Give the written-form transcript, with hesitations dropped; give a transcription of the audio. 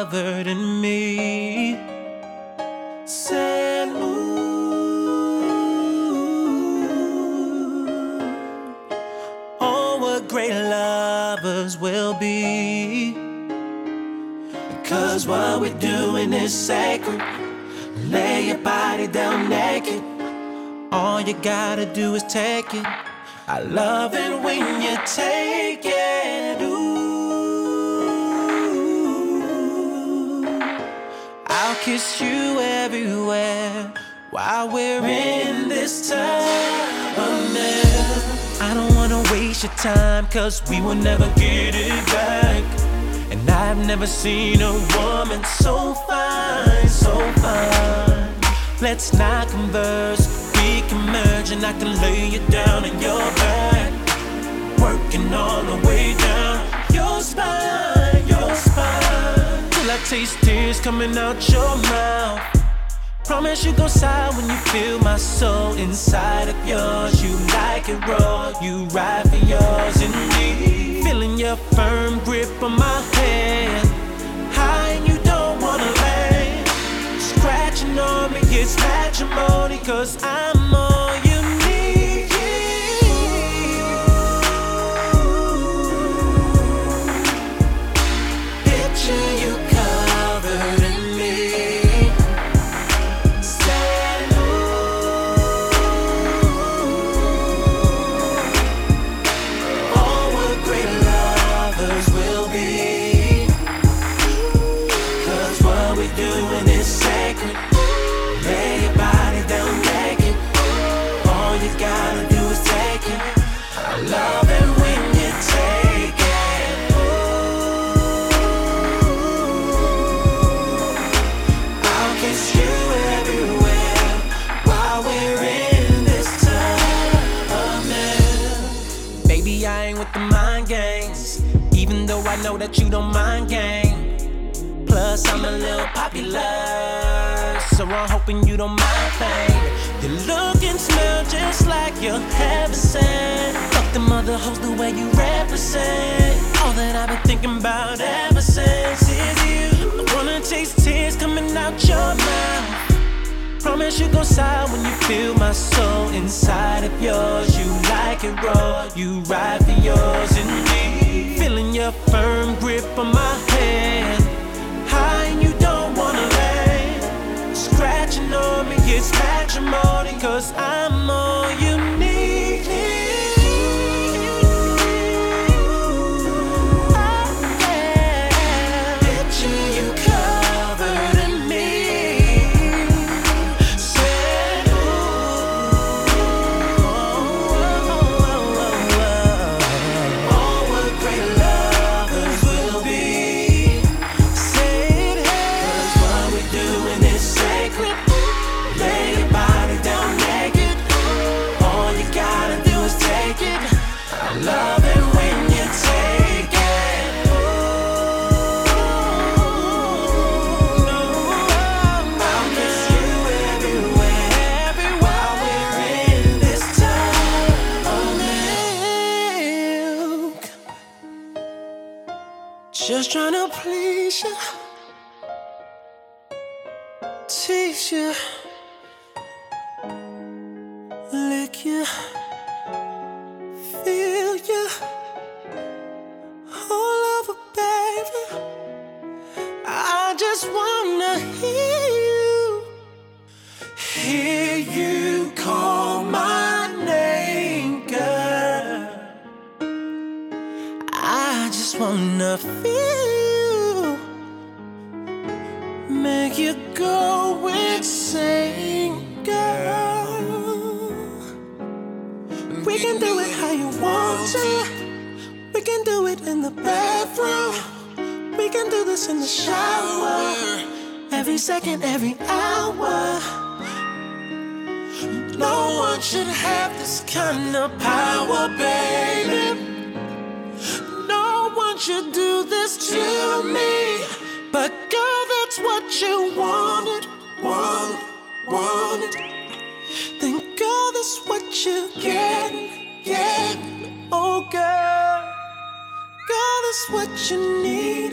covered in me. Said, ooh, oh, what great lovers we'll be. Cause what we're doing is sacred. Lay your body down naked. All you gotta do is take it. I love it when you take it. Ooh, I'll kiss you everywhere while we're in this tunnel. I don't wanna waste your time, cause we will never get it back. And I've never seen a woman so fine, so fine. Let's not converse, we can merge, and I can lay you down in your back, working all the way down your spine, till I taste tears coming out your mouth. Promise you gon' sigh when you feel my soul inside of yours. You like it raw, you ride for yours and me. Feeling your firm grip on my hand, high and you don't wanna land. Scratching on me, it's matrimony, cause I'm all you need. Picture you covered in me. Said, ooh, oh, what great lovers we'll be. Cause what we're doing is sacred. Lay your body down naked. All you gotta do is take it. I love it when you take it. Ooh, I'll kiss you everywhere while we're in this tunnel. Baby, I ain't with the mind games, even though I know that you don't mind game. Plus, I'm a little popular, so I'm hoping you don't mind fame. You look and smell just like you're heaven sent. Fuck them other hoes the way you represent. All that I've been thinking about ever since is you. I wanna taste tears coming out your mouth. Promise you gon' sigh when you feel my soul inside of yours. You like it raw, you ride for yours and me. Feeling your firm grip on my hand, high and you don't wanna land. Scratching on me, it's matrimony, cause I'm all you need. Picture you covered in me. Said, ooh, oh, what great lovers we'll be. Said, cause what we're doing is sacred. Lay your body down naked. All you gotta do is take it. I love it when you take it. Ooh, no, I'll kiss you everywhere while we're in this tunnel. Just tryna please you, tease you, lick you, feel you all over, baby. I just wanna hear you call my name, girl. I just wanna feel you, make you go insane, girl. We can do it how you want to. We can do it in the bathroom. We can do this in the shower. Every second, every hour. No one should have this kind of power, baby. No one should do this to me. But girl, that's what you wanted. Then girl, that's what you get. Oh girl, that's what you need.